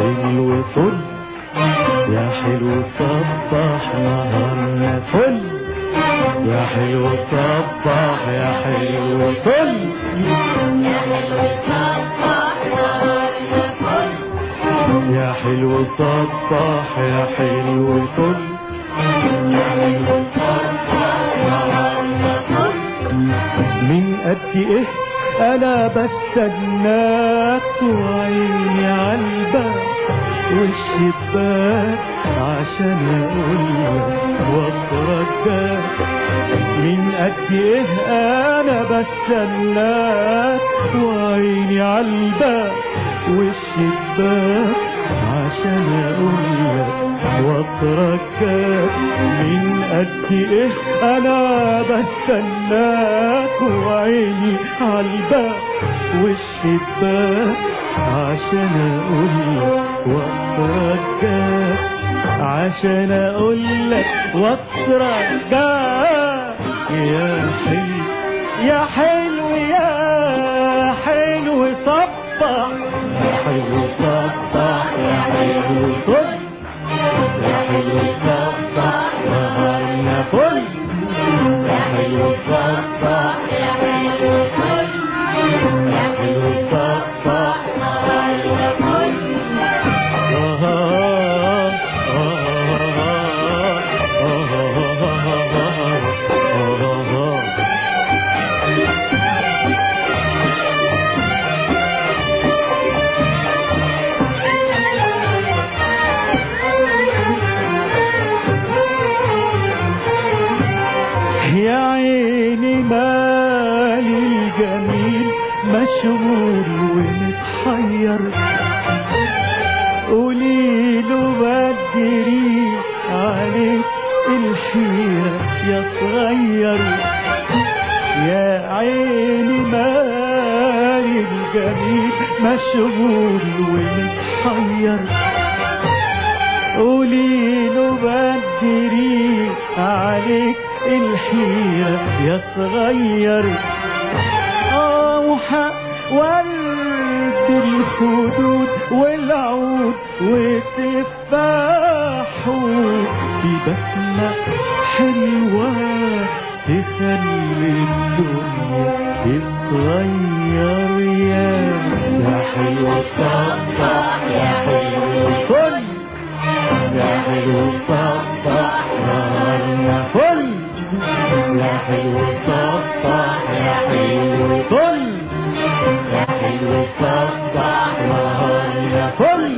حلو فل يا حلو صبح نهارنا فل يا حلو صبح يا حلو فل يا حلو صبح نهارنا فل يا حلو صبح يا حلو فل يا حلو صبح نهارنا فل من قد ايه انا بستناك وعيني عالباب والشباك عشان اقولك واترجاك من قد ايه انا بستناك وعيني عالباب والشباك عشان اقولك واترجاك من قد ايه انا بستناك وعيني عالباب والشباك عشان اقولك واترجاك عشان اقولك واترجاك يا حلو يا حلو يا حلو صبح يا حلو صبح يا حلو صبح يا حلو صبح نهارنا فل يا حلو صبح يا حلو فل يا حلو صبح نهارنا فل يا عيني مالي الجميل مشغول ومتحير قوليله بدري عليك الحيرة يا صغير يا عيني مالي الجميل مشغول ومتحير قوليله بدري عليك الحيرة يا صغير وحق ورد الخدود والعود وتفاحه في بسمة حلوة تخلي الدنيا تتغير يا حلو صبح يا حلو فل يا حلو صبح نهارنا فل يا حلو صبح يا حلو فل يا حلو صبح نهارنا فل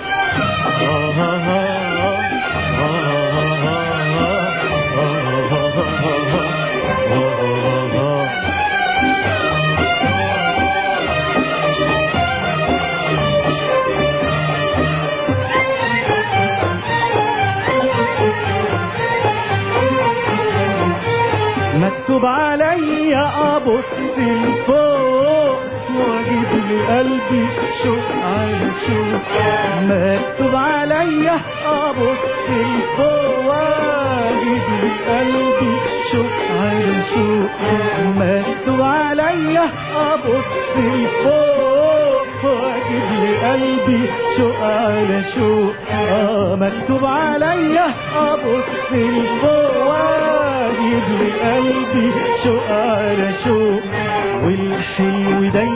مكتوب عليا ابص لفوق واجيب لقلبي شوق على شوق مكتوب عليا ابص لفوق واجيب لقلبي شوق على شوق مكتوب عليا ابص لفوق واجيب لقلبي شوق على شوق مكتوب عليا ابص لفوق واجيب لقلبي شوق على شوق والحلو دايما